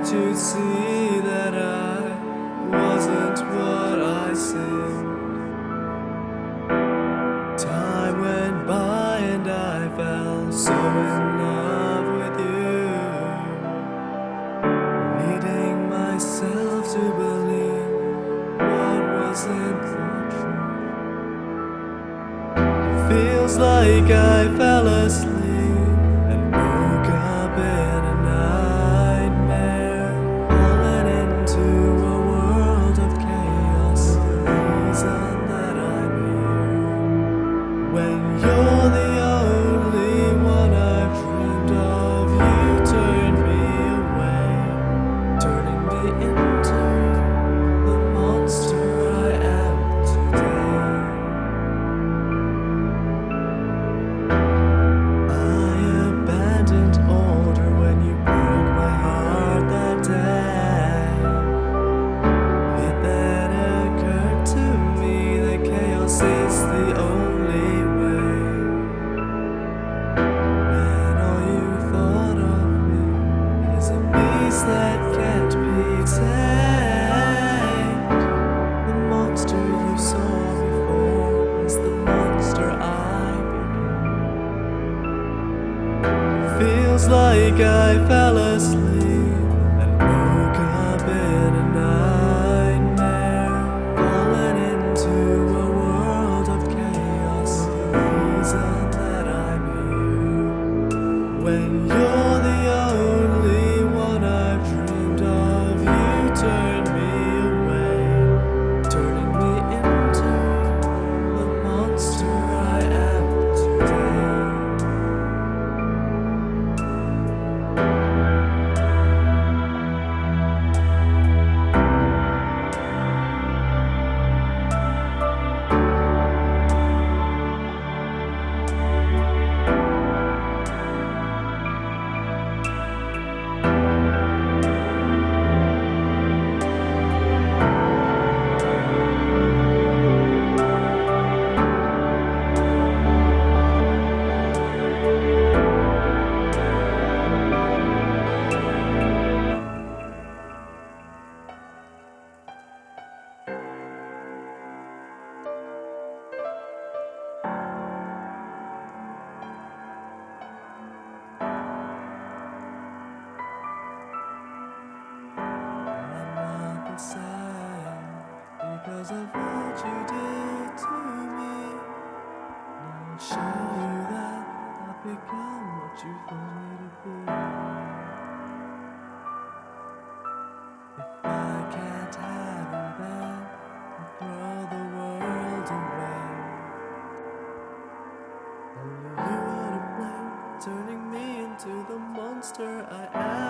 you see that I wasn't what I seemed? Time went by and I fell so in love with you, needing myself to believe what wasn't true. Feels like I fell asleep and woke up in a nightmare, falling into a world of chaos. The reason that I'm here, when you're the only one I've dreamed of, you turn me away, turning me into the monster I am today. I abandoned order when you broke my heart that day. It then occurred to me that chaos is the only way. And all you thought of me is a beast that can't be tamed. The monster you saw before is the monster I became. Feels like I fell asleep and woke up in a nightmare, falling into a world of chaos. The reason that I'm here, when you're the only one I've dreamed of, you turn me away, turning me into the monster I am today. I'm not the same because of what you did to me. Now I'll show you that I've become what you thought me to be. If I can't have you, then I'll throw the world away. Only you are to blame, turning me into the monster I am.